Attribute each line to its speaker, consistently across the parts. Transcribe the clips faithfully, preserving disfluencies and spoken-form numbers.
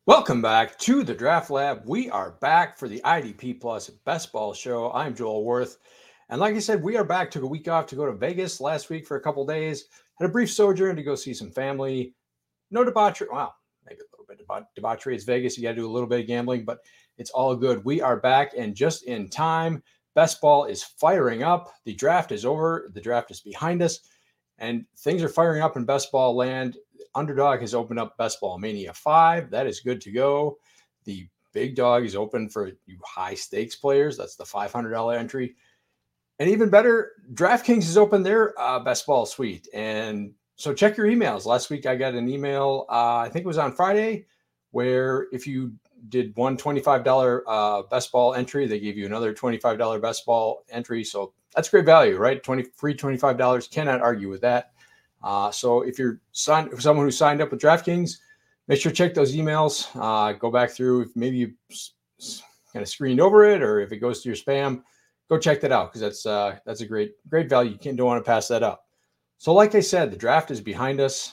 Speaker 1: Welcome back to the Draft Lab. We are back for the I D P Plus Best Ball Show. I'm Joel Worth. And like I said, we are back. Took a week off to go to Vegas last week for a couple days. Had a brief sojourn to go see some family. No debauchery. Well, maybe a little bit of debauchery. It's Vegas. You got to do a little bit of gambling, but it's all good. We are back and just in time. Best Ball is firing up. The draft is over. The draft is behind us. And things are firing up in Best Ball land. Underdog has opened up Best Ball Mania five. That is good to go. The big dog is open for you high stakes players. That's the five hundred dollars entry. And even better, DraftKings has opened their uh, Best Ball suite. And so check your emails. Last week I got an email, uh, I think it was on Friday, where if you did one twenty-five dollars uh, Best Ball entry, they gave you another twenty-five dollars Best Ball entry. So that's great value, right? twenty free twenty-five dollars. Cannot argue with that. Uh, so if you're son, someone who signed up with DraftKings, make sure to check those emails. Uh, go back through. If maybe you kind of screened over it, or if it goes to your spam, go check that out because that's uh, that's a great great value. You can't don't want to pass that up. So, like I said, the draft is behind us.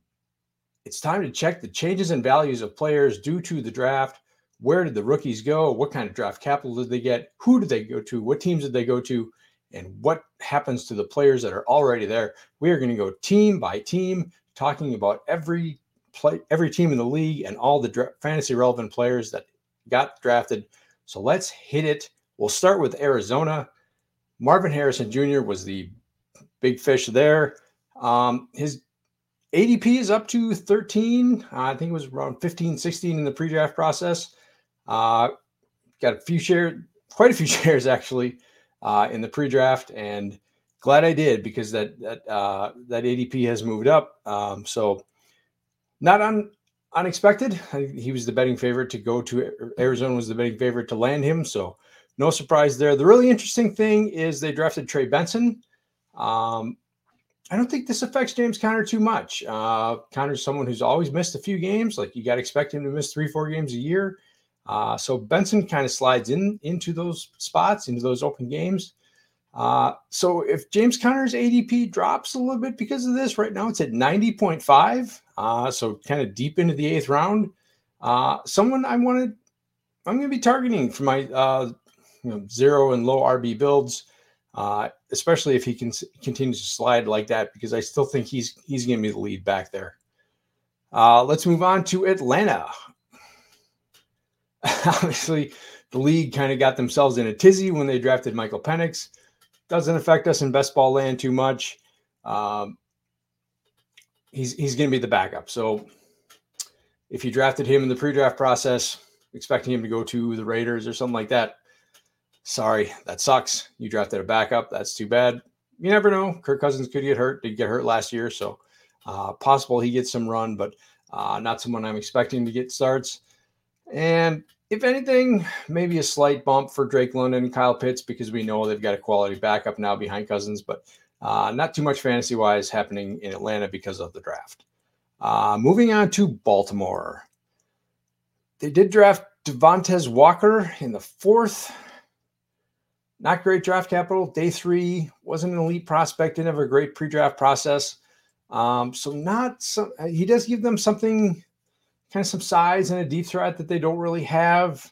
Speaker 1: It's time to check the changes in values of players due to the draft. Where did the rookies go? What kind of draft capital did they get? Who did they go to? What teams did they go to? And what happens to the players that are already there? We are going to go team by team, talking about every play, every team in the league and all the dra- fantasy relevant players that got drafted. So let's hit it. We'll start with Arizona. Marvin Harrison Junior was the big fish there. Um, his A D P is up to thirteen. Uh, I think it was around fifteen, sixteen in the pre-draft process. Uh, got a few shares, quite a few shares actually. Uh, in the pre-draft, and glad I did because that that uh, that A D P has moved up. Um, so not un, unexpected. He was the betting favorite to go to Arizona. Was the betting favorite to land him. So no surprise there. The really interesting thing is they drafted Trey Benson. Um, I don't think this affects James Conner too much. Uh, Conner's someone who's always missed a few games. Like you got to expect him to miss three, four games a year. Uh, so Benson kind of slides in into those spots, into those open games. Uh, so if James Conner's A D P drops a little bit because of this, right now it's at ninety point five. Uh, so kind of deep into the eighth round. Uh, someone I wanted, I'm going to be targeting for my uh, you know, zero and low R B builds, uh, especially if he can continues to slide like that, because I still think he's he's going to be the lead back there. Uh, let's move on to Atlanta. Obviously, the league kind of got themselves in a tizzy when they drafted Michael Penix. Doesn't affect us in best ball land too much. Um, he's he's going to be the backup. So if you drafted him in the pre-draft process, expecting him to go to the Raiders or something like that, sorry, that sucks. You drafted a backup. That's too bad. You never know. Kirk Cousins could get hurt. Did get hurt last year, so uh, possible he gets some run, but uh, not someone I'm expecting to get starts. And if anything, maybe a slight bump for Drake London and Kyle Pitts because we know they've got a quality backup now behind Cousins, but uh, not too much fantasy-wise happening in Atlanta because of the draft. Uh, moving on to Baltimore. They did draft Devontae Walker in the fourth. Not great draft capital. Day three, wasn't an elite prospect, didn't have a great pre-draft process. Um, so not some, he does give them something, kind of some size and a deep threat that they don't really have.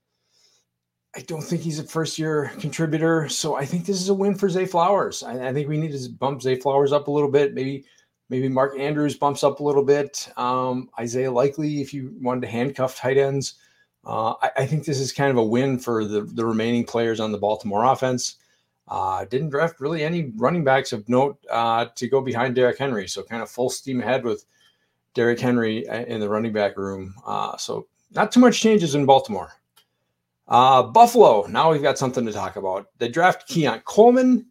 Speaker 1: I don't think he's a first-year contributor, so I think this is a win for Zay Flowers. I, I think we need to bump Zay Flowers up a little bit. Maybe, maybe Mark Andrews bumps up a little bit. Um, Isaiah Likely, if you wanted to handcuff tight ends. Uh, I, I think this is kind of a win for the, the remaining players on the Baltimore offense. Uh, didn't draft really any running backs of note uh, to go behind Derrick Henry, so kind of full steam ahead with Derrick Henry in the running back room. Uh, so not too much changes in Baltimore. Uh, Buffalo, now we've got something to talk about. They draft Keon Coleman.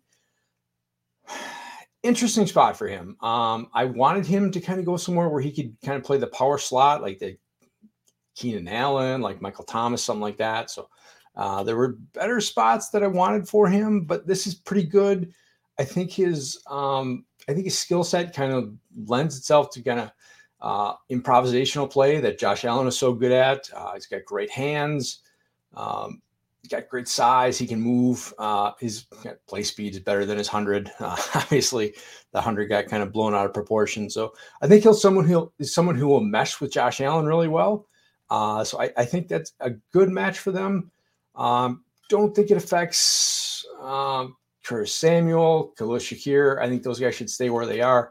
Speaker 1: Interesting spot for him. Um, I wanted him to kind of go somewhere where he could kind of play the power slot, like the Keenan Allen, like Michael Thomas, something like that. So uh, there were better spots that I wanted for him, but this is pretty good. I think his, um, I think his skill set kind of lends itself to kind of Uh, improvisational play that Josh Allen is so good at. Uh, he's got great hands. Um, he's got great size. He can move. Uh, his play speed is better than his hundred. Uh, obviously, the hundred got kind of blown out of proportion. So I think he'll someone who is someone who will mesh with Josh Allen really well. Uh, so I, I think that's a good match for them. Um, don't think it affects um, Curtis Samuel, Khalil Shakir. I think those guys should stay where they are.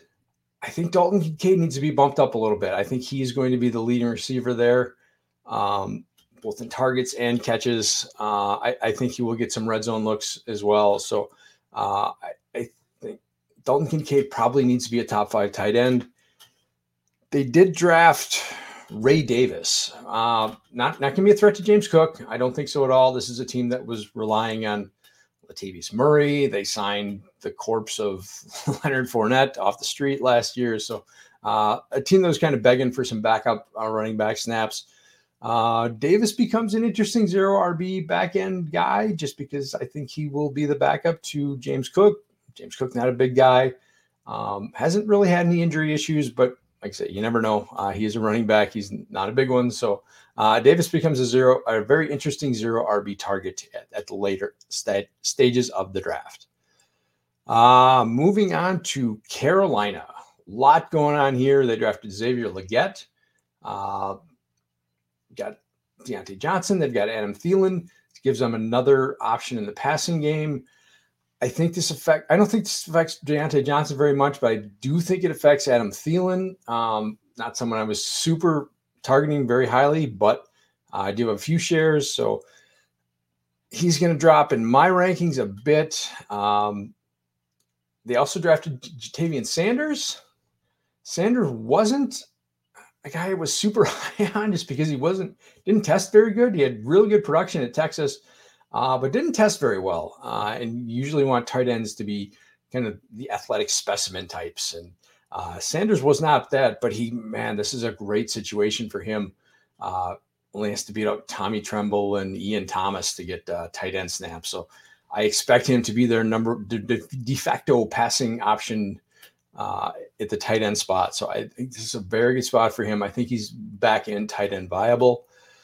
Speaker 1: I think Dalton Kincaid needs to be bumped up a little bit. I think he's going to be the leading receiver there, um, both in targets and catches. Uh, I, I think he will get some red zone looks as well. So uh, I, I think Dalton Kincaid probably needs to be a top five tight end. They did draft Ray Davis. Uh, not not going to be a threat to James Cook. I don't think so at all. This is a team that was relying on Latavius Murray. They signed the corpse of Leonard Fournette off the street last year. So uh, a team that was kind of begging for some backup uh, running back snaps. Uh, Davis becomes an interesting zero R B back end guy just because I think he will be the backup to James Cook. James Cook, not a big guy. Um, hasn't really had any injury issues, but like I said, you never know. Uh, he is a running back. He's not a big one. So uh, Davis becomes a zero, a very interesting zero R B target at, at the later st- stages of the draft. Uh, moving on to Carolina. A lot going on here. They drafted Xavier Legette. Uh, got Deontay Johnson. They've got Adam Thielen. It gives them another option in the passing game. I think this affect. I don't think this affects Deontay Johnson very much, but I do think it affects Adam Thielen. Um, not someone I was super targeting very highly, but uh, I do have a few shares, so he's going to drop in my rankings a bit. Um, they also drafted Jatavian Sanders. Sanders wasn't a guy I was super high on just because he wasn't didn't test very good. He had really good production at Texas. Uh, but didn't test very well. Uh, and usually want tight ends to be kind of the athletic specimen types. And uh, Sanders was not that, but he, man, this is a great situation for him. Uh, only has to beat out Tommy Tremble and Ian Thomas to get uh, tight end snaps. So I expect him to be their number de, de, de facto passing option uh, at the tight end spot. So I think this is a very good spot for him. I think he's back in tight end viable.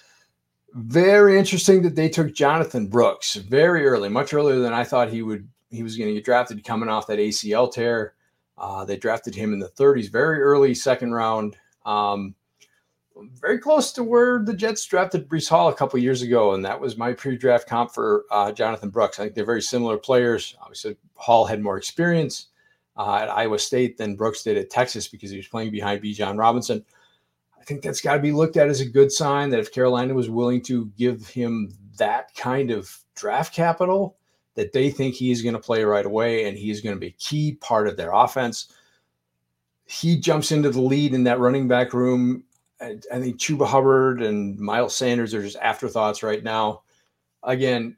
Speaker 1: Very interesting that they took Jonathan Brooks very early, much earlier than I thought he would. He was going to get drafted coming off that A C L tear. Uh, they drafted him in the thirties, very early second round. Um, very close to where the Jets drafted Breece Hall a couple years ago, and that was my pre-draft comp for uh, Jonathan Brooks. I think they're very similar players. Obviously, Hall had more experience uh, at Iowa State than Brooks did at Texas because he was playing behind Bijan Robinson. I think that's got to be looked at as a good sign that if Carolina was willing to give him that kind of draft capital, that they think he's going to play right away and he's going to be a key part of their offense. He jumps into the lead in that running back room. I, I think Chuba Hubbard and Miles Sanders are just afterthoughts right now. Again,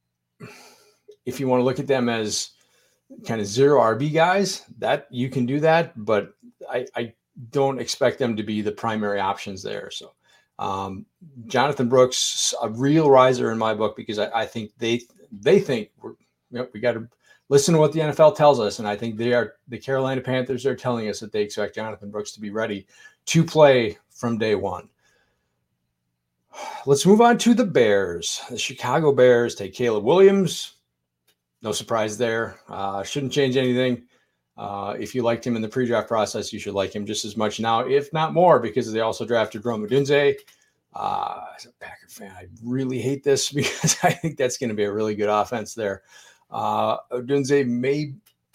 Speaker 1: if you want to look at them as kind of zero R B guys, that you can do that, but I, I don't expect them to be the primary options there. So um, Jonathan Brooks, a real riser in my book, because I, I think they they think we're, you know, we got to listen to what the N F L tells us. And I think they are the Carolina Panthers are telling us that they expect Jonathan Brooks to be ready to play from day one. Let's move on to the Bears. The Chicago Bears take Caleb Williams. No surprise there. Uh, shouldn't change anything. Uh, if you liked him in the pre-draft process, you should like him just as much now, if not more, because they also drafted Rome Odunze. Uh, as a Packer fan, I really hate this because I think that's going to be a really good offense there. Uh, Odunze may,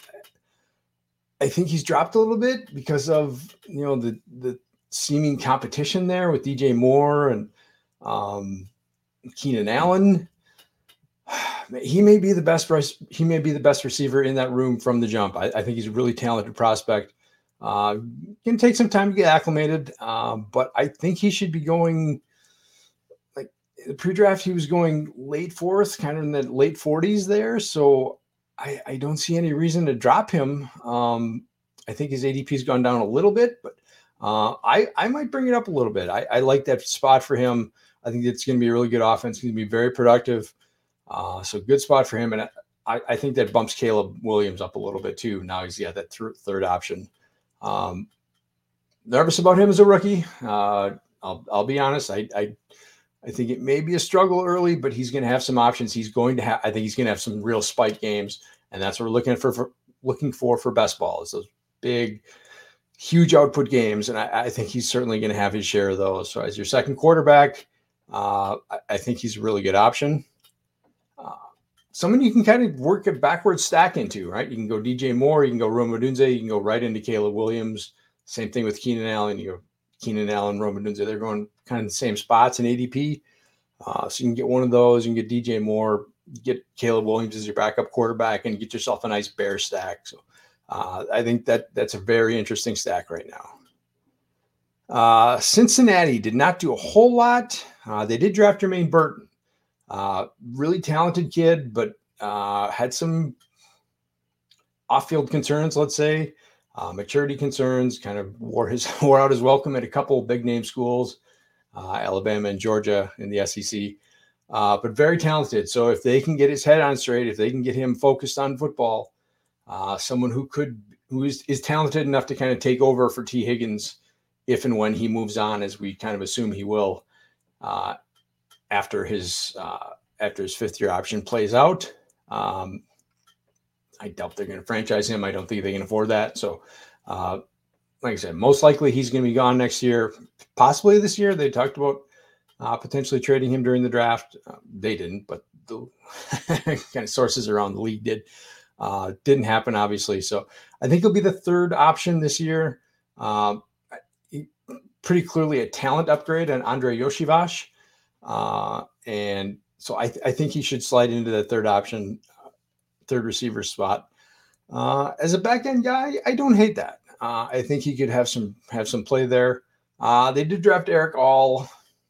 Speaker 1: I think he's dropped a little bit because of, you know, the, the seeming competition there with D J Moore and um, Keenan Allen. He may be the best. He may be the best receiver in that room from the jump. I, I think he's a really talented prospect. Uh, can take some time to get acclimated, uh, but I think he should be going. Like the pre-draft, he was going late fourth, kind of in the late forties there. So I, I don't see any reason to drop him. Um, I think his A D P's gone down a little bit, but uh, I I might bring it up a little bit. I, I like that spot for him. I think it's going to be a really good offense. It's going to be very productive. Uh, so good spot for him. And I, I think that bumps Caleb Williams up a little bit too. Now he's got that th- third option. Um, nervous about him as a rookie. Uh, I'll, I'll be honest. I, I, I think it may be a struggle early, but he's going to have some options. He's going to have, I think he's going to have some real spike games, and that's what we're looking for, for looking for, for best ball is those big huge output games, and I, I think he's certainly going to have his share of those. So as your second quarterback, uh, I, I think he's a really good option. Uh, someone you can kind of work a backwards stack into, right? You can go D J Moore, you can go Rome Odunze, you can go right into Caleb Williams. Same thing with Keenan Allen. You go Keenan Allen, Rome Odunze. They're going kind of the same spots in A D P. Uh, so you can get one of those. You can get D J Moore, get Caleb Williams as your backup quarterback, and get yourself a nice bear stack. So uh, I think that that's a very interesting stack right now. Uh, Cincinnati did not do a whole lot. Uh, they did draft Jermaine Burton. Uh, really talented kid, but uh, had some off-field concerns, let's say, uh, maturity concerns, kind of wore his wore out his welcome at a couple of big-name schools. Uh, Alabama and Georgia in the S E C, uh, but very talented. So if they can get his head on straight, if they can get him focused on football, uh, someone who could, who is, is talented enough to kind of take over for T. Higgins if and when he moves on, as we kind of assume he will, uh, after his uh, after his fifth year option plays out. Um, I doubt they're going to franchise him. I don't think they can afford that. So, uh, like I said, most likely he's going to be gone next year, possibly this year. They talked about uh, potentially trading him during the draft. Uh, they didn't, but the kind of sources around the league did. Uh, didn't happen, obviously. So I think he'll be the third option this year. Um, he, pretty clearly a talent upgrade on Andre Yoshivash. Uh, and so I, th- I think he should slide into the third option, third receiver spot. Uh, as a back end guy, I don't hate that. Uh, I think he could have some have some play there. Uh, they did draft Eric All,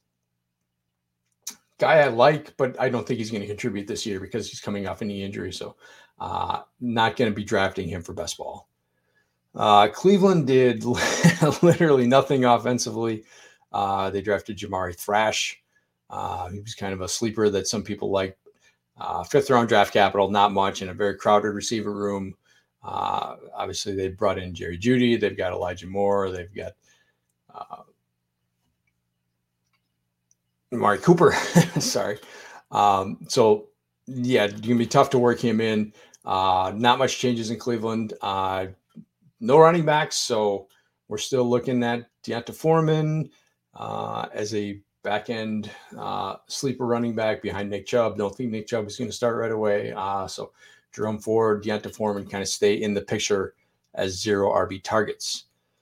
Speaker 1: guy I like, but I don't think he's going to contribute this year because he's coming off a knee injury. So uh, not going to be drafting him for best ball. Uh, Cleveland did literally nothing offensively. Uh, they drafted Jamari Thrash. Uh, he was kind of a sleeper that some people like. Uh, fifth round draft capital, not much, in a very crowded receiver room. Uh, obviously, they brought in Jerry Jeudy. They've got Elijah Moore. They've got uh, Amari Cooper. Sorry. Um, so, yeah, it's going to be tough to work him in. Uh, not much changes in Cleveland. Uh, no running backs. So we're still looking at Deonta Foreman uh, as a back-end uh, sleeper running back behind Nick Chubb. Don't think Nick Chubb is going to start right away. Uh, so Jerome Ford, Deonta Foreman kind of stay in the picture as zero R B targets.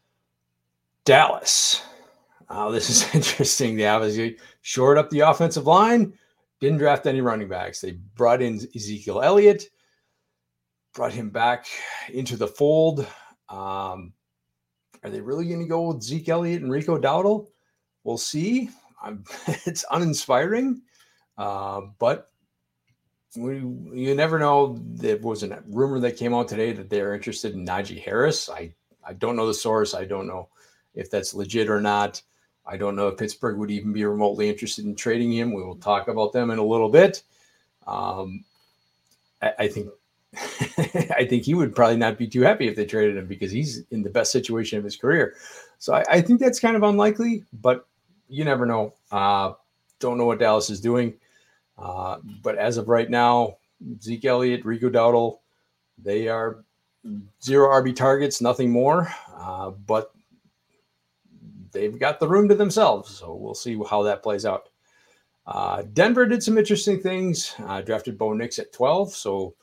Speaker 1: Dallas. Uh, this is interesting. They obviously shored up the offensive line. Didn't draft any running backs. They brought in Ezekiel Elliott, brought him back into the fold. Um, are they really going to go with Zeke Elliott and Rico Dowdle? We'll see. I'm, it's uninspiring, uh, but we, you never know. There was a rumor that came out today that they're interested in Najee Harris. I, I don't know the source. I don't know if that's legit or not. I don't know if Pittsburgh would even be remotely interested in trading him. We will talk about them in a little bit. Um, I, I think I think he would probably not be too happy if they traded him because he's in the best situation of his career. So I, I think that's kind of unlikely, but you never know. Uh, don't know what Dallas is doing. Uh, but as of right now, Zeke Elliott, Rico Dowdle, they are zero R B targets, nothing more. Uh, but they've got the room to themselves. So we'll see how that plays out. Uh, Denver did some interesting things. Uh, drafted Bo Nix at twelve. So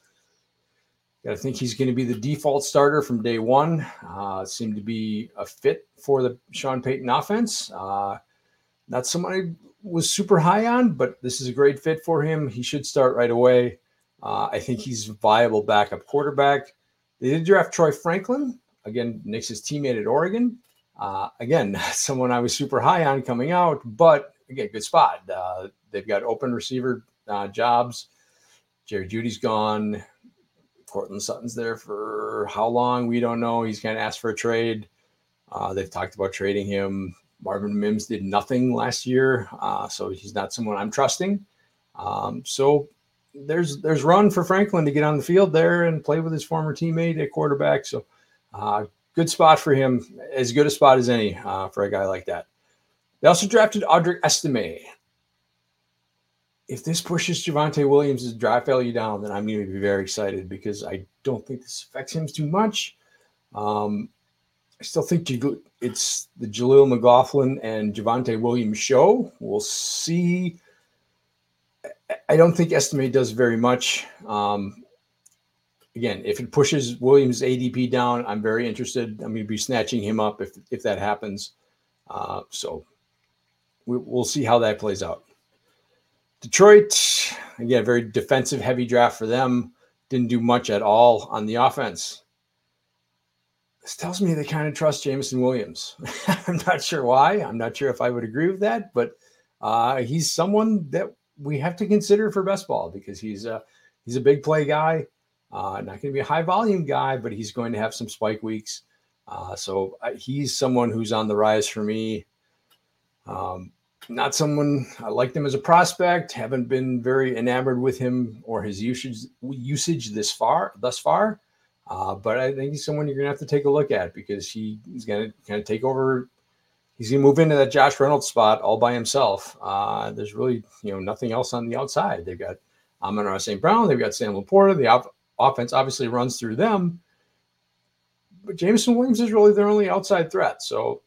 Speaker 1: I think he's going to be the default starter from day one. Uh, seemed to be a fit for the Sean Payton offense. Uh, not someone I was super high on, but this is a great fit for him. He should start right away. Uh, I think he's a viable backup quarterback. They did draft Troy Franklin, again, Nix's teammate at Oregon. Uh, again, not someone I was super high on coming out, but again, good spot. Uh, they've got open receiver uh, jobs. Jerry Jeudy's gone. Cortland Sutton's there for how long? We don't know. He's kind of asked for a trade. Uh, they've talked about trading him. Marvin Mims did nothing last year, uh, so he's not someone I'm trusting. Um, so there's there's run for Franklin to get on the field there and play with his former teammate at quarterback. So uh, good spot for him, as good a spot as any uh, for a guy like that. They also drafted Audric Estime. If this pushes Javonte Williams' draft value down, then I'm going to be very excited because I don't think this affects him too much. Um, I still think it's the Jaleel McLaughlin and Javonte Williams show. We'll see. I don't think Estime does very much. Um, again, if it pushes Williams' A D P down, I'm very interested. I'm going to be snatching him up if if that happens. Uh, so we, we'll see how that plays out. Detroit, again, very defensive heavy draft for them. Didn't do much at all on the offense. This tells me they kind of trust Jameson Williams. I'm not sure why. I'm not sure if I would agree with that, but uh, he's someone that we have to consider for best ball because he's a, he's a big play guy. Uh, not going to be a high volume guy, but he's going to have some spike weeks. Uh, so uh, he's someone who's on the rise for me. Um, not someone I liked him as a prospect. Haven't been very enamored with him or his usage usage this far, thus far. Uh, but I think he's someone you're going to have to take a look at because he, he's going to kind of take over. He's going to move into that Josh Reynolds spot all by himself. Uh, there's really, you know, nothing else on the outside. They've got Amon-Ra Saint Brown. They've got Sam Laporta. The op- offense obviously runs through them. But Jameson Williams is really their only outside threat. So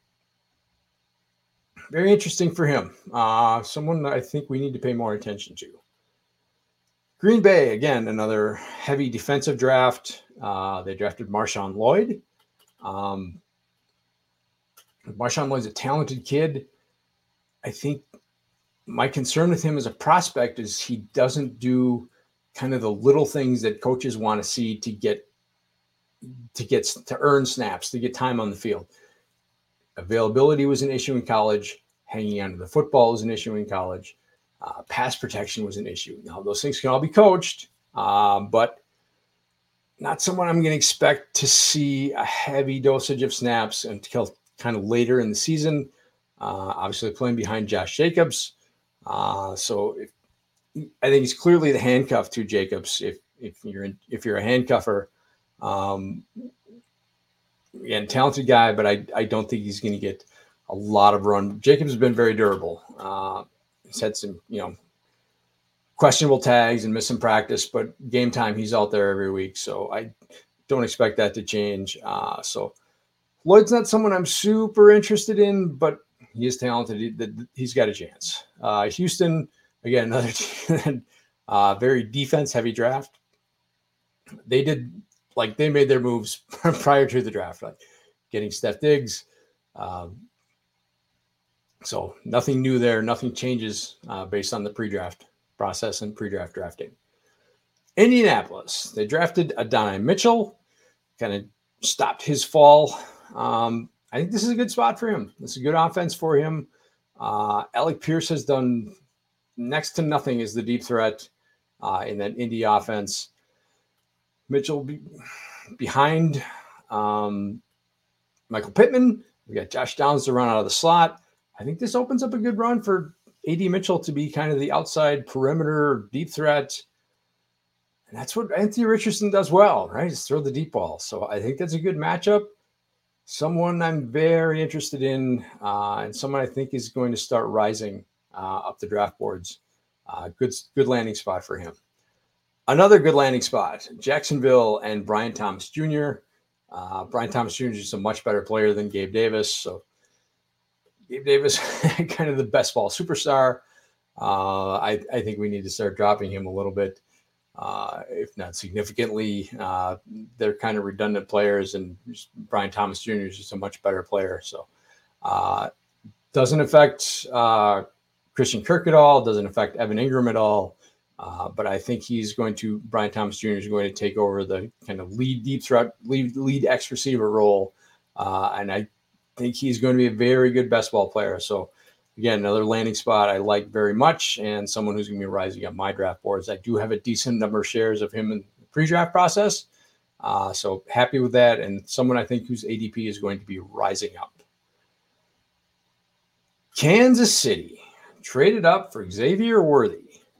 Speaker 1: very interesting for him. Uh, someone that I think we need to pay more attention to. Green Bay, again, another heavy defensive draft. Uh, they drafted Marshawn Lloyd. Um, Marshawn Lloyd's a talented kid. I think my concern with him as a prospect is he doesn't do kind of the little things that coaches want to see to get to get to earn snaps, to get time on the field. Availability was an issue in college. Hanging onto the football was an issue in college. Uh, pass protection was an issue. Now, those things can all be coached, uh, but not someone I'm going to expect to see a heavy dosage of snaps until kind of later in the season. Uh, obviously, playing behind Josh Jacobs. Uh, so if, I think he's clearly the handcuff to Jacobs. If if you're in, if you're a handcuffer, um, again, talented guy, but I I don't think he's going to get a lot of run. Jacobs has been very durable. Uh, He's had some, you know, questionable tags and missed some practice, but game time, he's out there every week. So I don't expect that to change. Uh, so Lloyd's not someone I'm super interested in, but he is talented. He, he's got a chance. Uh, Houston, again, another team, uh, very defense-heavy draft. They did, like, they made their moves prior to the draft, like getting Steph Diggs, um, So nothing new there. Nothing changes uh, based on the pre-draft process and pre-draft drafting. Indianapolis, they drafted Adonai Mitchell, kind of stopped his fall. Um, I think this is a good spot for him. This is a good offense for him. Uh, Alec Pierce has done next to nothing as the deep threat uh, in that Indy offense. Mitchell be behind um, Michael Pittman. We got Josh Downs to run out of the slot. I think this opens up a good run for A D Mitchell to be kind of the outside perimeter deep threat. And that's what Anthony Richardson does well, right? Is throw the deep ball. So I think that's a good matchup. Someone I'm very interested in uh, and someone I think is going to start rising uh, up the draft boards. Uh, good, good landing spot for him. Another good landing spot, Jacksonville and Brian Thomas Junior Uh, Brian Thomas Junior is a much better player than Gabe Davis. So Gabe Davis, kind of the best ball superstar. Uh, I, I think we need to start dropping him a little bit, uh, if not significantly. Uh, they're kind of redundant players, and Brian Thomas Junior is just a much better player. So uh, doesn't affect uh, Christian Kirk at all. Doesn't affect Evan Ingram at all. Uh, but I think he's going to, Brian Thomas Junior is going to take over the kind of lead deep threat, lead, lead X receiver role. Uh, and I think he's going to be a very good best ball player. So again, another landing spot I like very much, and someone who's going to be rising up my draft boards. I do have a decent number of shares of him in the pre-draft process. Uh, so happy with that. And someone I think whose A D P is going to be rising up. Kansas City traded up for Xavier Worthy.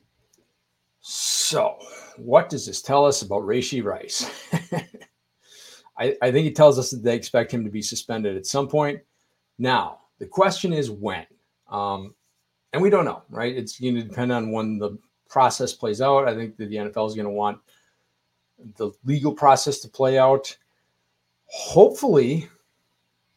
Speaker 1: So what does this tell us about Rashee Rice? I, I think it tells us that they expect him to be suspended at some point. Now, the question is when. Um, and we don't know, right? It's going to depend on when the process plays out. I think that the N F L is going to want the legal process to play out. Hopefully,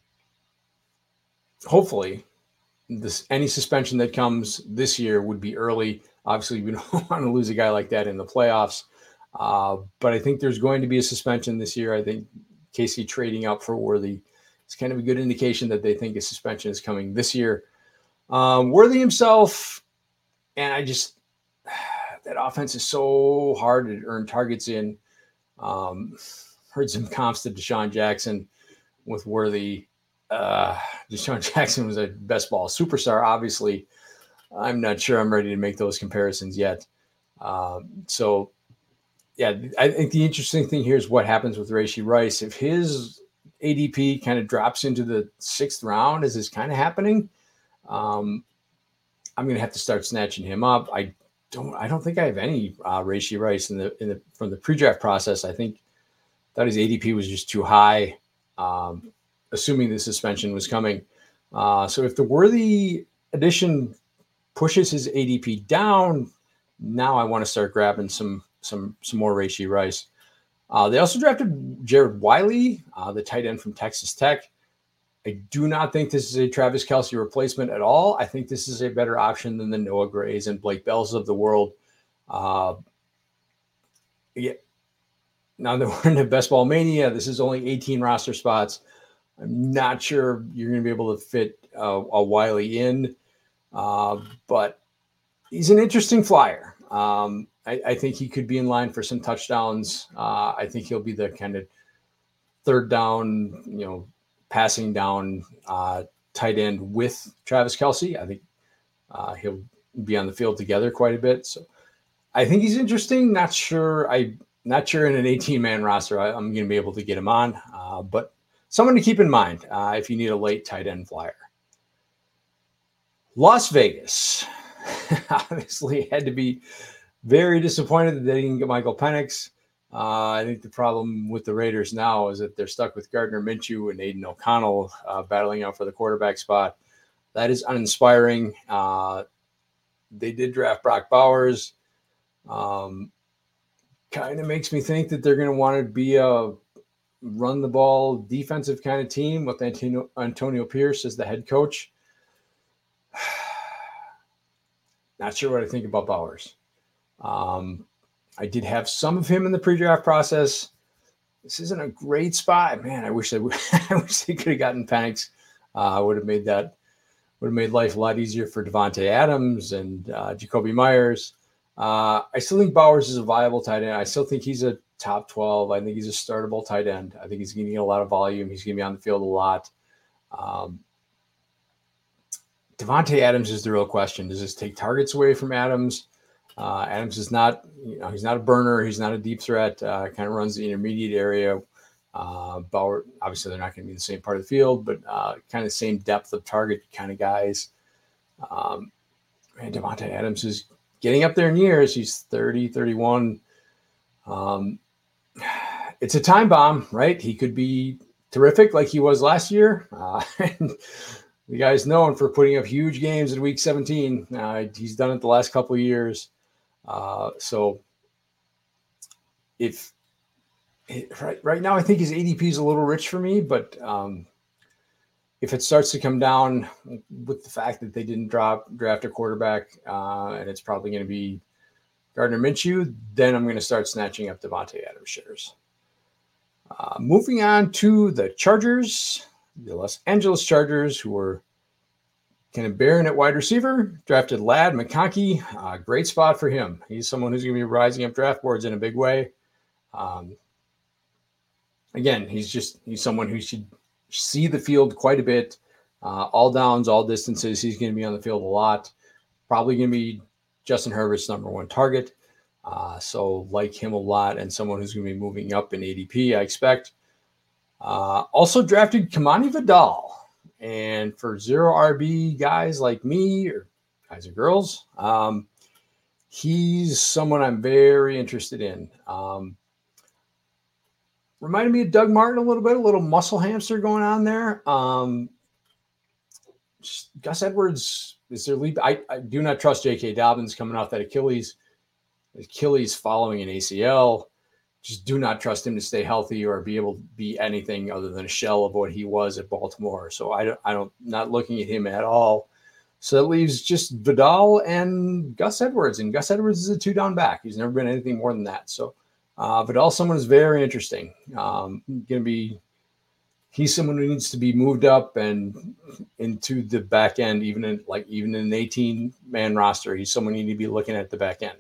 Speaker 1: hopefully this any suspension that comes this year would be early. Obviously, we don't want to lose a guy like that in the playoffs. Uh, but I think there's going to be a suspension this year. I think K C trading up for Worthy is kind of a good indication that they think a suspension is coming this year. Um, Worthy himself, and I just, that offense is so hard to earn targets in. Um, heard some comps to Deshaun Jackson with Worthy. Uh, Deshaun Jackson was a best ball superstar, obviously. I'm not sure I'm ready to make those comparisons yet. Um, so, yeah, I think the interesting thing here is what happens with Rashee Rice. If his A D P kind of drops into the sixth round, as is kind of happening, um, I'm going to have to start snatching him up. I don't. I don't think I have any uh, Rashee Rice in the in the from the pre-draft process. I think that his A D P was just too high, um, assuming the suspension was coming. Uh, so if the Worthy addition pushes his A D P down, now I want to start grabbing some some some more Rashee Rice. Uh, they also drafted Jared Wiley, uh, the tight end from Texas Tech. I do not think this is a Travis Kelce replacement at all. I think this is a better option than the Noah Grays and Blake Bells of the world. Uh, yeah. Now that we're in the best ball mania, this is only eighteen roster spots. I'm not sure you're going to be able to fit uh, a Wiley in, uh, but he's an interesting flyer. Um, I, I think he could be in line for some touchdowns. Uh, I think he'll be the kind of third down, you know, passing down uh, tight end with Travis Kelce. I think uh, he'll be on the field together quite a bit. So I think he's interesting. Not sure. I'm not sure in an eighteen-man roster I, I'm going to be able to get him on, uh, but someone to keep in mind uh, if you need a late tight end flyer. Las Vegas. Obviously had to be very disappointed that they didn't get Michael Penix. Uh, I think the problem with the Raiders now is that they're stuck with Gardner Minshew and Aiden O'Connell uh, battling out for the quarterback spot. That is uninspiring. Uh, they did draft Brock Bowers. Um, kind of makes me think that they're going to want to be a run the ball defensive kind of team with Antonio, Antonio Pierce as the head coach. Not sure what I think about Bowers. Um, I did have some of him in the pre-draft process. This isn't a great spot, man. I wish they would, I wish they could have gotten Penix. I uh, would have made that would have made life a lot easier for Devontae Adams and uh, Jacoby Myers. Uh, I still think Bowers is a viable tight end. I still think he's a top twelve. I think he's a startable tight end. I think he's going to get a lot of volume. He's going to be on the field a lot. Um, Devontae Adams is the real question. Does this take targets away from Adams? Uh, Adams is not, you know, he's not a burner. He's not a deep threat. Uh, kind of runs the intermediate area. Uh, Bauer, obviously, they're not going to be in the same part of the field, but uh, kind of the same depth of target kind of guys. Um, and Devontae Adams is getting up there in years. He's thirty, thirty-one. Um, it's a time bomb, right? He could be terrific like he was last year. Uh, and the guy's known for putting up huge games in week seventeen. Uh, he's done it the last couple of years. Uh, so if right, right now, I think his A D P is a little rich for me, but um, if it starts to come down with the fact that they didn't drop draft a quarterback, uh, and it's probably going to be Gardner Minshew, then I'm going to start snatching up Devontae Adams shares. Uh, moving on to the Chargers, the Los Angeles Chargers, who were kind of barren at wide receiver, drafted Ladd McConkey. Uh, great spot for him. He's someone who's going to be rising up draft boards in a big way. Um, again, he's just he's someone who should see the field quite a bit, uh, all downs, all distances. He's going to be on the field a lot. Probably going to be Justin Herbert's number one target. Uh, so like him a lot, and someone who's going to be moving up in A D P, I expect. Uh, also drafted Kamani Vidal. And for zero R B guys like me, or guys or girls, um, he's someone I'm very interested in. Um, reminded me of Doug Martin a little bit, a little muscle hamster going on there. Um, Gus Edwards is their lead. I, I do not trust J K. Dobbins coming off that Achilles. Achilles following an A C L. just do not trust him to stay healthy or be able to be anything other than a shell of what he was at Baltimore. So I don't, I don't, not looking at him at all. So that leaves just Vidal and Gus Edwards. And Gus Edwards is a two down back. He's never been anything more than that. So uh, Vidal, someone is very interesting. Um, going to be, he's someone who needs to be moved up and into the back end, even in like, even in an eighteen man roster. He's someone you need to be looking at the back end.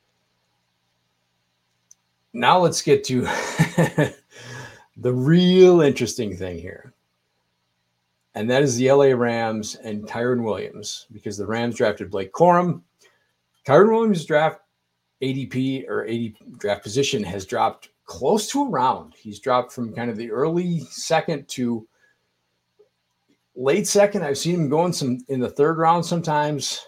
Speaker 1: Now let's get to the real interesting thing here. And that is the L A Rams and Kyren Williams, because the Rams drafted Blake Corum. Kyren Williams' draft A D P or A D P draft position has dropped close to a round. He's dropped from kind of the early second to late second. I've seen him going some in the third round sometimes.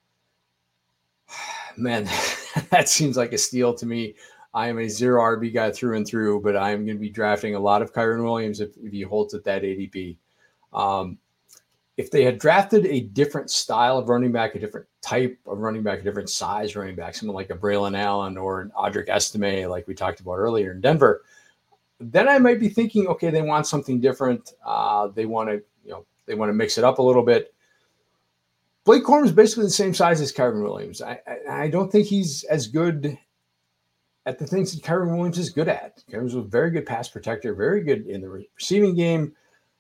Speaker 1: Man, that seems like a steal to me. I am a zero R B guy through and through, but I am going to be drafting a lot of Kyren Williams if, if he holds at that A D P. Um, if they had drafted a different style of running back, a different type of running back, a different size running back, someone like a Braylon Allen or an Audric Estime, like we talked about earlier in Denver, then I might be thinking, okay, they want something different. Uh, they want to, you know, they want to mix it up a little bit. Blake Corum is basically the same size as Kyren Williams. I, I, I don't think he's as good at the things that Kyren Williams is good at. Kyren's a very good pass protector, very good in the receiving game.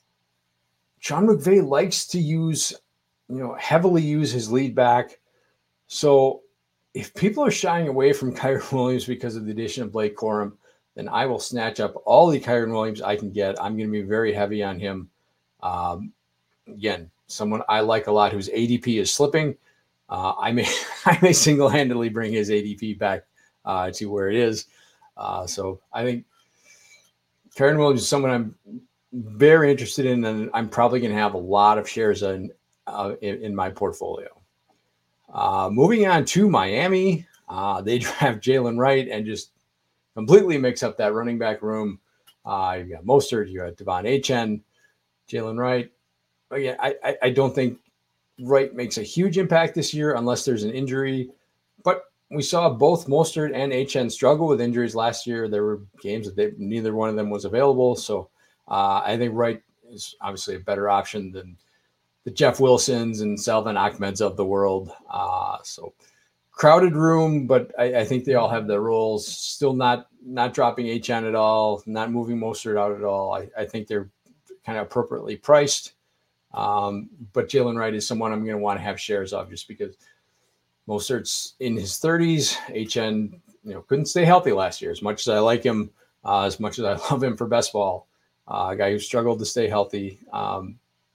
Speaker 1: Sean McVay likes to use, you know, heavily use his lead back. So if people are shying away from Kyren Williams because of the addition of Blake Corum, then I will snatch up all the Kyren Williams I can get. I'm going to be very heavy on him. Um, again, someone I like a lot whose A D P is slipping. Uh, I may I may single-handedly bring his A D P back uh, to where it is. Uh, so I think Kyren Williams is someone I'm very interested in, and I'm probably going to have a lot of shares in, uh, in, in my portfolio. Uh, moving on to Miami, uh, they draft Jalen Wright and just completely mix up that running back room. Uh, you got Mostert, you got Devon Achane, Jalen Wright. Again, I, I, I don't think Wright makes a huge impact this year unless there's an injury. But we saw both Mostert and Achane struggle with injuries last year. There were games that they, neither one of them was available. So uh, I think Wright is obviously a better option than the Jeff Wilsons and Salvon Ahmeds of the world. Uh, so crowded room, but I, I think they all have their roles. Still not not dropping Achane at all, not moving Mostert out at all. I, I think they're kind of appropriately priced. Um, but Jalen Wright is someone I'm going to want to have shares of just because Mostert's in his thirties. Achane, you know, couldn't stay healthy last year. As much as I like him, uh, as much as I love him for best ball, uh, a guy who struggled to stay healthy. Um,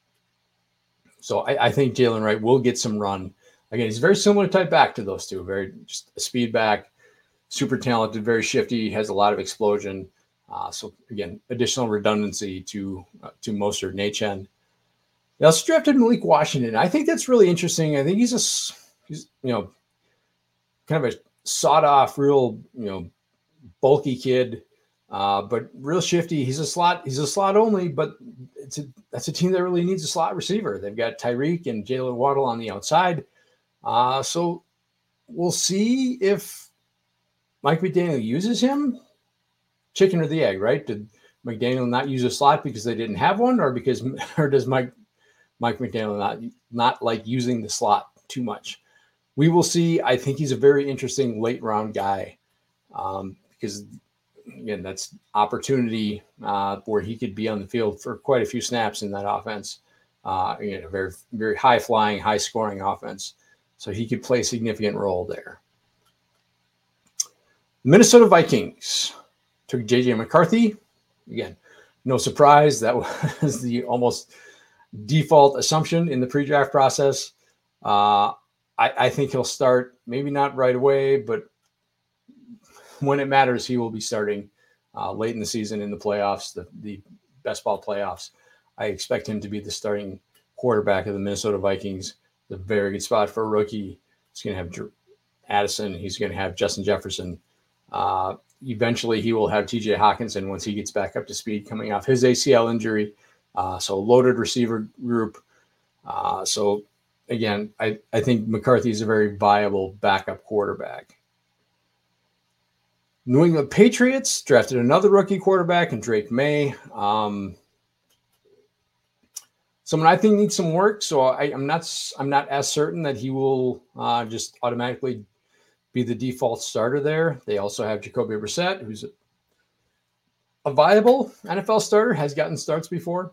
Speaker 1: so I, I think Jalen Wright will get some run. Again, he's very similar type back to those two. Very just a speed back, super talented, very shifty, has a lot of explosion. Uh, so again, additional redundancy to uh, to Mostert and Achane. They also drafted Malik Washington. I think that's really interesting. I think he's a he's you know kind of a sawed off, real you know bulky kid, uh, but real shifty. He's a slot. He's a slot only, but it's a, that's a team that really needs a slot receiver. They've got Tyreek and Jalen Waddle on the outside. Uh, so we'll see if Mike McDaniel uses him. Chicken or the egg, right? Did McDaniel not use a slot because they didn't have one, or because, or does Mike Mike McDaniel not not like using the slot too much? We will see. I think he's a very interesting late round guy um, because again, that's opportunity uh, where he could be on the field for quite a few snaps in that offense. Uh, you know, very very high flying, high scoring offense. So he could play a significant role there. Minnesota Vikings took J J McCarthy. Again, no surprise. That was the almost default assumption in the pre-draft process. Uh, I, I think he'll start, maybe not right away, but when it matters, he will be starting uh, late in the season in the playoffs, the, the best ball playoffs. I expect him to be the starting quarterback of the Minnesota Vikings. It's a very good spot for a rookie. He's going to have Addison. He's going to have Justin Jefferson. Uh, eventually, he will have T J Hawkinson once he gets back up to speed coming off his A C L injury. Uh, so loaded receiver group. Uh, so again, I, I think McCarthy is a very viable backup quarterback. New England Patriots drafted another rookie quarterback in Drake May. Um, someone I think needs some work, so I, I'm not I'm not as certain that he will uh, just automatically be the default starter there. They also have Jacoby Brissett, who's a, a viable N F L starter, has gotten starts before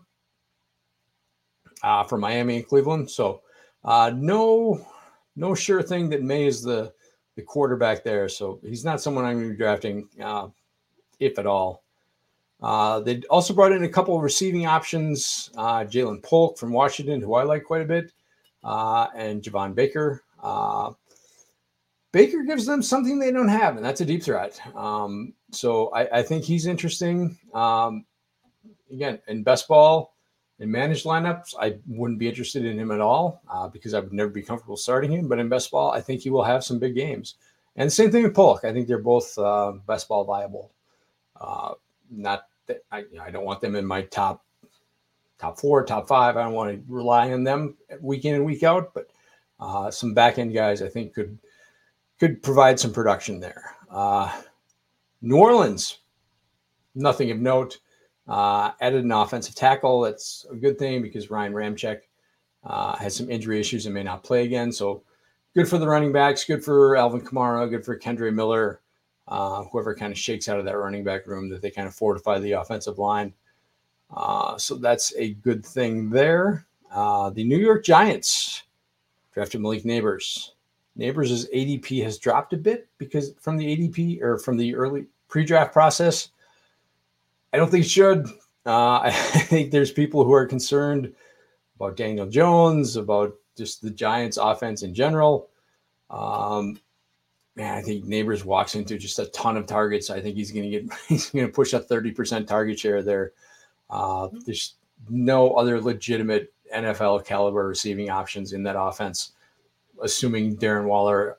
Speaker 1: uh, for Miami and Cleveland. So uh, no no sure thing that May is the the quarterback there. So he's not someone I'm going to be drafting, uh, if at all. Uh, they also brought in a couple of receiving options, uh, Jalen Polk from Washington, who I like quite a bit, uh, and Javon Baker. Uh, Baker gives them something they don't have, and that's a deep threat. Um, so I, I think he's interesting. Um, again, in best ball, in managed lineups, I wouldn't be interested in him at all uh, because I would never be comfortable starting him. But in best ball, I think he will have some big games. And the same thing with Polk. I think they're both uh, best ball viable. Uh, not that I, I don't want them in my top top four, top five. I don't want to rely on them week in and week out. But uh, some back end guys, I think, could could provide some production there. Uh, New Orleans, nothing of note. Uh, added an offensive tackle. That's a good thing because Ryan Ramczyk uh, has some injury issues and may not play again. So good for the running backs, good for Alvin Kamara, good for Kendre Miller, uh, whoever kind of shakes out of that running back room, that they kind of fortify the offensive line. Uh, so that's a good thing there. Uh, the New York Giants drafted Malik Neighbors. Neighbors' A D P has dropped a bit because from the A D P or from the early pre-draft process. I don't think it should. Uh, I think there's people who are concerned about Daniel Jones, about just the Giants' offense in general. Um, man, I think Neighbors walks into just a ton of targets. I think he's going to get he's going to push a thirty percent target share there. Uh, there's no other legitimate N F L caliber receiving options in that offense, assuming Darren Waller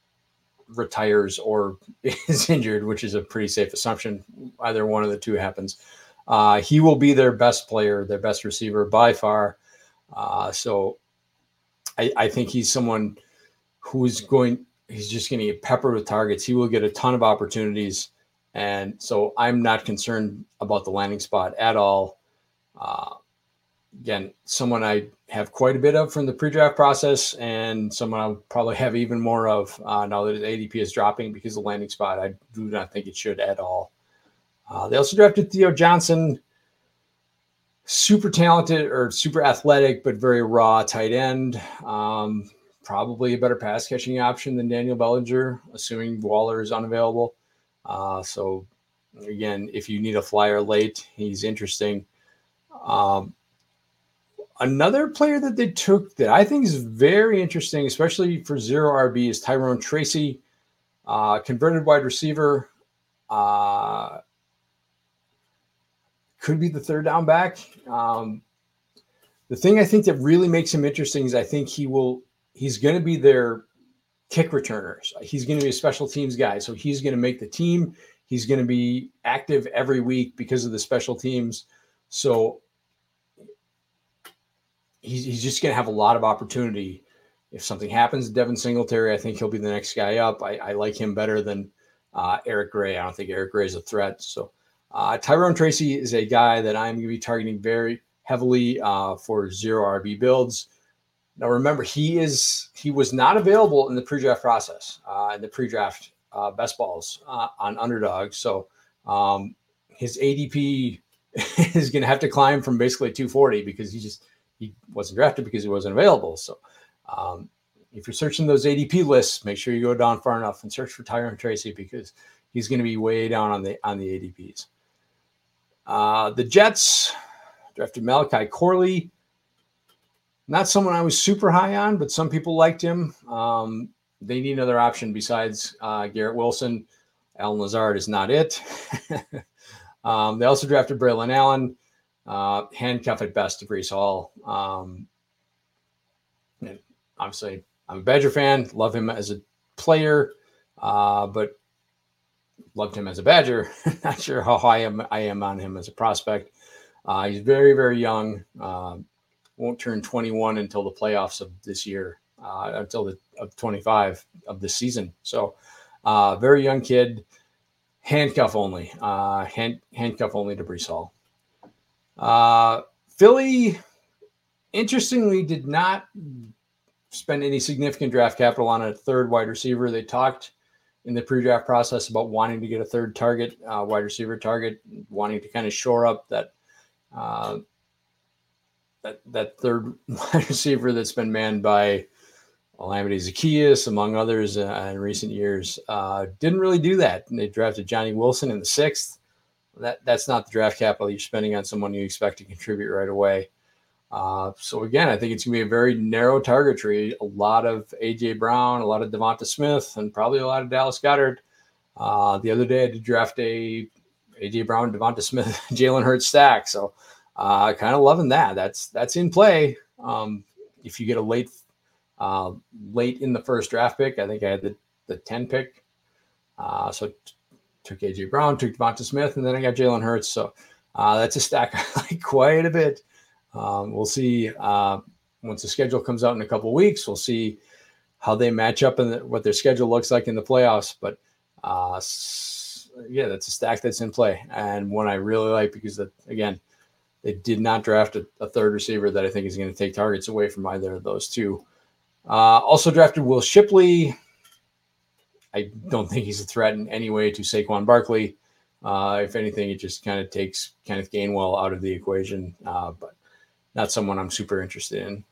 Speaker 1: retires or is injured, which is a pretty safe assumption. Either one of the two happens. Uh, he will be their best player, their best receiver by far. Uh, so I, I think he's someone who's going, he's just going to get peppered with targets. He will get a ton of opportunities. And so I'm not concerned about the landing spot at all. Uh, Again, someone I have quite a bit of from the pre-draft process, and someone I'll probably have even more of uh, now that his A D P is dropping because the landing spot, I do not think it should at all. Uh, they also drafted Theo Johnson, super talented or super athletic, but very raw tight end. Um, probably a better pass catching option than Daniel Bellinger, assuming Waller is unavailable. Uh, so again, if you need a flyer late, he's interesting. Um, Another player that they took that I think is very interesting, especially for zero R B, is Tyrone Tracy, uh, converted wide receiver. Uh, could be the third down back. Um, the thing I think that really makes him interesting is I think he will, he's going to be their kick returners. He's going to be a special teams guy. So he's going to make the team. He's going to be active every week because of the special teams. So He's, he's just going to have a lot of opportunity. If something happens to Devin Singletary, I think he'll be the next guy up. I, I like him better than uh, Eric Gray. I don't think Eric Gray is a threat. So uh, Tyrone Tracy is a guy that I'm going to be targeting very heavily uh, for zero R B builds. Now, remember, he is he was not available in the pre-draft process, uh, in the pre-draft uh, best balls uh, on Underdog. So um, his A D P is going to have to climb from basically two forty because he just he wasn't drafted because he wasn't available. So um, if you're searching those A D P lists, make sure you go down far enough and search for Tyrone Tracy because he's going to be way down on the on the A D Ps. Uh, the Jets drafted Malachi Corley. Not someone I was super high on, but some people liked him. Um, they need another option besides uh, Garrett Wilson. Allen Lazard is not it. um, they also drafted Braylon Allen. Uh, handcuff at best to Breece Hall. Um, and obviously, I'm a Badger fan. Love him as a player, uh, but loved him as a Badger. Not sure how high I am, I am on him as a prospect. Uh, he's very, very young. Uh, won't turn twenty-one until the playoffs of this year, uh, until the of twenty-five of this season. So, uh, very young kid. handcuff only. Uh, hand, handcuff only to Breece Hall. Uh, Philly, interestingly, did not spend any significant draft capital on a third wide receiver. They talked in the pre-draft process about wanting to get a third target, uh, wide receiver target, wanting to kind of shore up that uh, that that third wide receiver that's been manned by Olamide Zaccheaus, among others, uh, in recent years. Uh, didn't really do that. And they drafted Johnny Wilson in the sixth. That that's not the draft capital you're spending on someone you expect to contribute right away. Uh, so again, I think it's going to be a very narrow target tree. A lot of A J Brown, a lot of Devonta Smith, and probably a lot of Dallas Goedert. Uh, the other day, I did draft a A J Brown, Devonta Smith, Jalen Hurts stack. So uh, kind of loving that. That's that's in play. Um, if you get a late, uh, late in the first draft pick, I think I had the the ten pick. Uh, so t- took A J Brown, took Devonta Smith, and then I got Jalen Hurts. So uh, that's a stack I like quite a bit. Um, we'll see uh, once the schedule comes out in a couple of weeks. We'll see how they match up and what their schedule looks like in the playoffs. But uh, yeah, that's a stack that's in play, and one I really like because, the, again, they did not draft a, a third receiver that I think is going to take targets away from either of those two. Uh, also drafted Will Shipley. I don't think he's a threat in any way to Saquon Barkley. Uh, if anything, it just kind of takes Kenneth Gainwell out of the equation. Uh, but not someone I'm super interested in.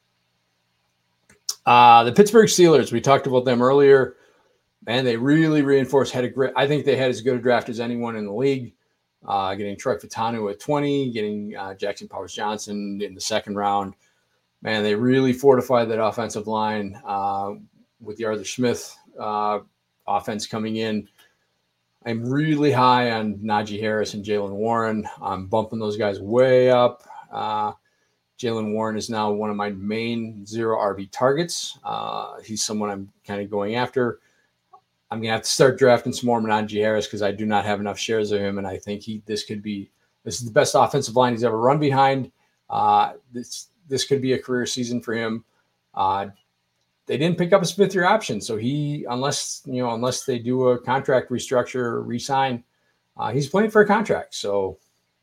Speaker 1: Uh, the Pittsburgh Steelers, we talked about them earlier, and they really reinforced, had a great, I think they had as good a draft as anyone in the league, uh, getting Troy Fautanu at twenty, getting uh, Jackson Powers-Johnson in the second round. Man, they really fortified that offensive line uh, with the Arthur Smith uh, offense coming in. I'm really high on Najee Harris and Jaylen Warren. I'm bumping those guys way up. Uh, Jaylen Warren is now one of my main zero R B targets. Uh, he's someone I'm kind of going after. I'm going to have to start drafting some more Najee Harris because I do not have enough shares of him, and I think he this could be this is the best offensive line he's ever run behind. Uh, this this could be a career season for him. Uh, they didn't pick up a fifth year option, so he unless you know unless they do a contract restructure or re-sign, uh, he's playing for a contract. So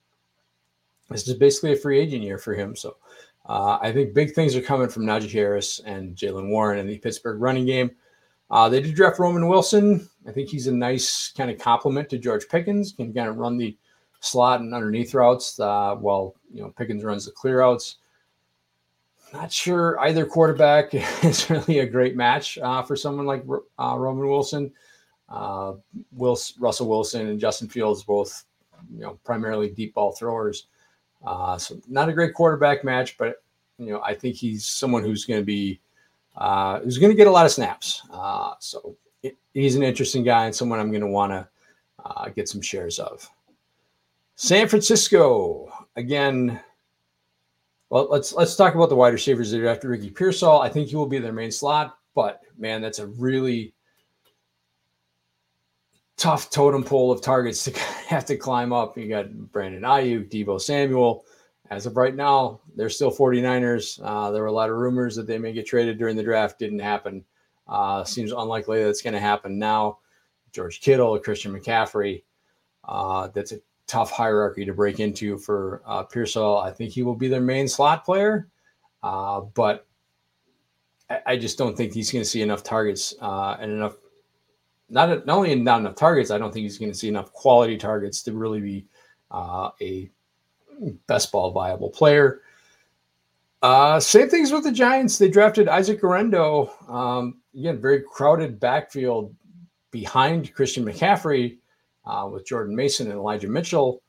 Speaker 1: this is basically a free agent year for him. So uh, I think big things are coming from Najee Harris and Jaylen Warren in the Pittsburgh running game. Uh, they did draft Roman Wilson. I think he's a nice kind of complement to George Pickens, can kind of run the slot and underneath routes uh, while you know Pickens runs the clear outs. Not sure either quarterback is really a great match uh, for someone like uh, Roman Wilson. Uh, Wilson, Russell Wilson and Justin Fields, both you know primarily deep ball throwers. Uh, so not a great quarterback match, but you know I think he's someone who's going to be uh, who's going to get a lot of snaps. Uh, so it, he's an interesting guy and someone I'm going to want to uh, get some shares of. San Francisco again. Well, let's let's talk about the wide receivers that are after Ricky Pearsall. I think he will be their main slot, but man, that's a really tough totem pole of targets to have to climb up. You got Brandon Ayuk, Deebo Samuel. As of right now, they're still 49ers. Uh, there were a lot of rumors that they may get traded during the draft. Didn't happen. Uh, seems unlikely that's going to happen now. George Kittle, Christian McCaffrey. Uh, that's a tough hierarchy to break into for uh, Pearsall. I think he will be their main slot player, uh, but I, I just don't think he's going to see enough targets uh, and enough. Not, not only not enough targets, I don't think he's going to see enough quality targets to really be uh, a best ball viable player. Uh, same things with the Giants. They drafted Isaac Guerendo. Um, again, very crowded backfield behind Christian McCaffrey uh, with Jordan Mason and Elijah Mitchell.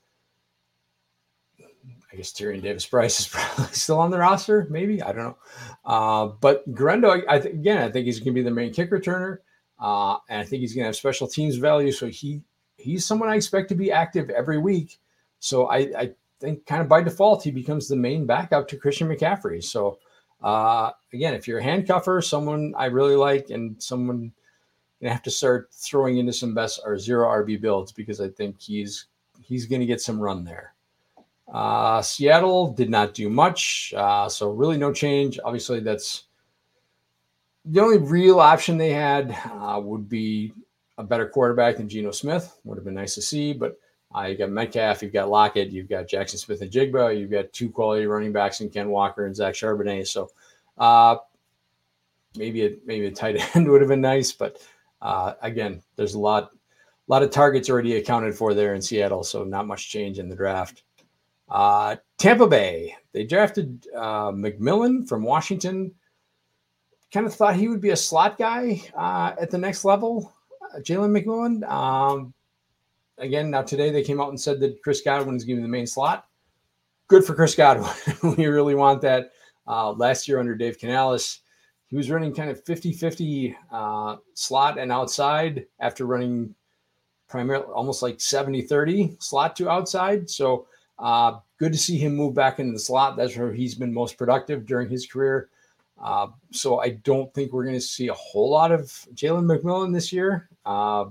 Speaker 1: I guess Tyrion Davis-Price is probably still on the roster, maybe. I don't know. Uh, but Guerendo, I th- again, I think he's going to be the main kick returner. Uh, and I think he's going to have special teams value. So he he's someone I expect to be active every week. So I, I think kind of by default, he becomes the main backup to Christian McCaffrey. So uh, again, if you're a handcuffer, someone I really like and someone you have to start throwing into some best or zero R B builds because I think he's he's going to get some run there. Uh, Seattle did not do much. Uh, so really no change. Obviously that's the only real option they had uh, would be a better quarterback than Geno Smith. Would have been nice to see, but uh, you've got Metcalf, you've got Lockett, you've got Jackson Smith and Jigba, you've got two quality running backs in Ken Walker and Zach Charbonnet. So uh, maybe a, maybe a tight end would have been nice, but uh, again, there's a lot, a lot of targets already accounted for there in Seattle, so not much change in the draft. Uh, Tampa Bay, they drafted uh, McMillan from Washington. Kind of thought he would be a slot guy uh, at the next level, uh, Jalen McMillan. Um, again, now today they came out and said that Chris Godwin is giving the main slot. Good for Chris Godwin. We really want that. Uh, last year under Dave Canales, he was running kind of fifty-fifty uh, slot and outside after running primarily almost like seventy-thirty slot to outside. So uh, good to see him move back into the slot. That's where he's been most productive during his career. Uh, so I don't think we're going to see a whole lot of Jalen McMillan this year. Uh,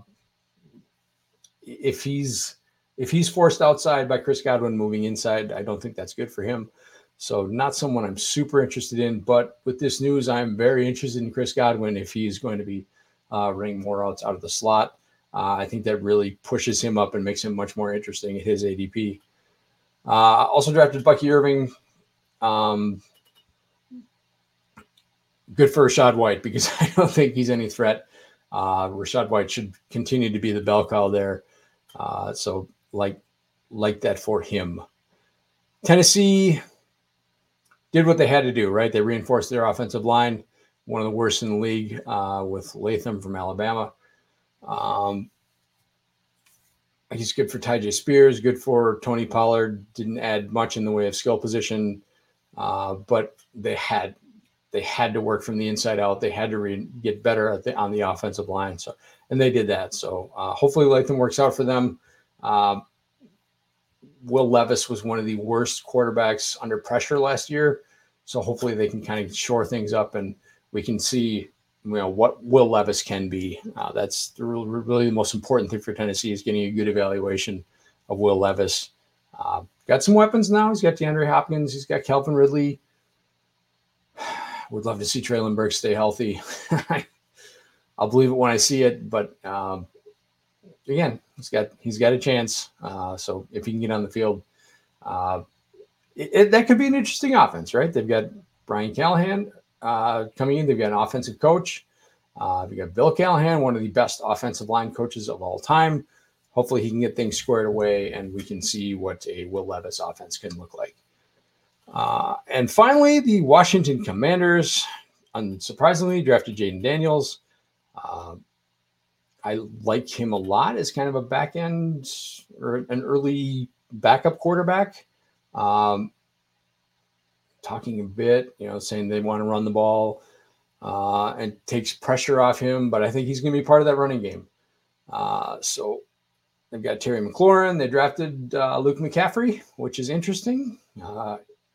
Speaker 1: if he's if he's forced outside by Chris Godwin moving inside, I don't think that's good for him. So not someone I'm super interested in. But with this news, I'm very interested in Chris Godwin if he's going to be uh, running more outs out of the slot. Uh, I think that really pushes him up and makes him much more interesting at his A D P. Uh, also drafted Bucky Irving. Um, Good for Rachaad White because I don't think he's any threat. Uh, Rachaad White should continue to be the bell cow there. Uh, so like, like that for him. Tennessee did what they had to do, right? They reinforced their offensive line, one of the worst in the league uh, with Latham from Alabama. Um, he's good for Tyjae Spears, good for Tony Pollard. Didn't add much in the way of skill position, uh, but they had They had to work from the inside out. They had to re- get better at the, on the offensive line. So, and they did that. So uh, hopefully Latham works out for them. Uh, Will Levis was one of the worst quarterbacks under pressure last year. So hopefully they can kind of shore things up and we can see, you know, what Will Levis can be. Uh, that's the, really the most important thing for Tennessee is getting a good evaluation of Will Levis. Uh, got some weapons now. He's got DeAndre Hopkins. He's got Calvin Ridley. Would love to see Treylon Burks stay healthy. I'll believe it when I see it, but um, again, he's got he's got a chance. Uh, so if he can get on the field, uh, it, it, that could be an interesting offense, right? They've got Brian Callahan uh, coming in. They've got an offensive coach. Uh, they've got Bill Callahan, one of the best offensive line coaches of all time. Hopefully, he can get things squared away, and we can see what a Will Levis offense can look like. Uh, and finally, the Washington Commanders, unsurprisingly, drafted Jaden Daniels. Uh, I like him a lot as kind of a back end or an early backup quarterback. Um, talking a bit, you know, saying they want to run the ball uh, and takes pressure off him, but I think he's going to be part of that running game. Uh, so they've got Terry McLaurin. They drafted uh, Luke McCaffrey, which is interesting. Uh,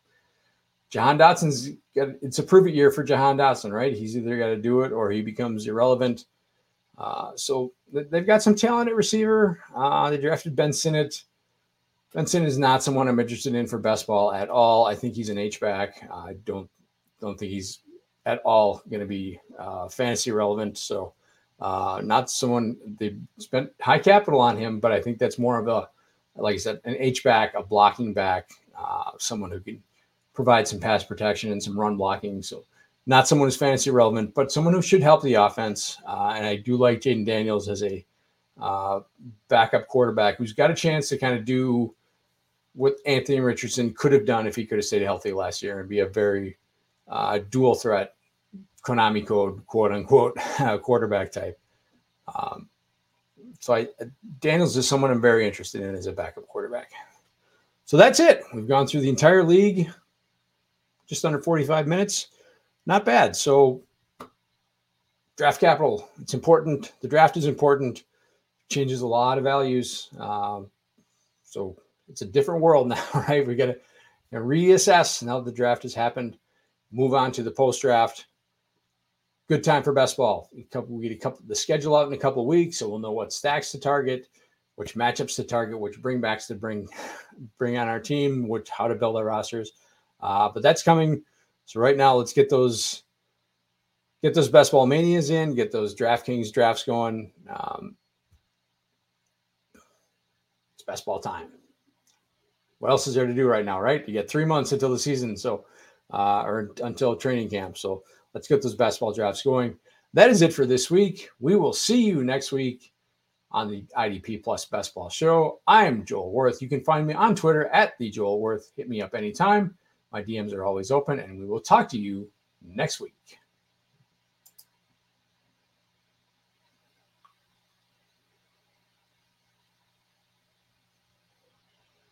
Speaker 1: Jahan Dotson's got, it's a prove it year for Jahan Dotson, right? He's either got to do it or he becomes irrelevant. Uh, so th- they've got some talent at receiver. Uh, they drafted Ben Sinnott. Ben Sinnott is not someone I'm interested in for best ball at all. I think he's an H-back. I uh, don't, don't think he's at all going to be uh, fantasy relevant. So uh, not someone they spent high capital on him, but I think that's more of a, like I said, an H-back, a blocking back, uh, someone who can provide some pass protection and some run blocking. So not someone who's fantasy relevant, but someone who should help the offense. Uh, and I do like Jaden Daniels as a uh, backup quarterback who's got a chance to kind of do what Anthony Richardson could have done if he could have stayed healthy last year and be a very uh, dual threat, Konami code, quote unquote, quarterback type. Um, so I, Daniels is someone I'm very interested in as a backup quarterback. So that's it. We've gone through the entire league. Just under forty-five minutes. Not bad. So draft capital, it's important. The draft is important. Changes a lot of values. Um, so it's a different world now, right? We got to reassess now that the draft has happened. Move on to the post-draft. Good time for best ball. A couple, we get a couple the schedule out in a couple of weeks, so we'll know what stacks to target, which matchups to target, which bringbacks to bring bring on our team, which how to build our rosters. Uh, but that's coming. So right now, let's get those get those best ball manias in, get those DraftKings drafts going. Um, best ball time. What else is there to do right now, right? You get three months until the season, so uh, or until training camp. So let's get those basketball drafts going. That is it for this week. We will see you next week on the I D P Plus Best Ball Show. I am Joel Worth. You can find me on Twitter at the Joel Worth. Hit me up anytime. My D Ms are always open, and we will talk to you next week.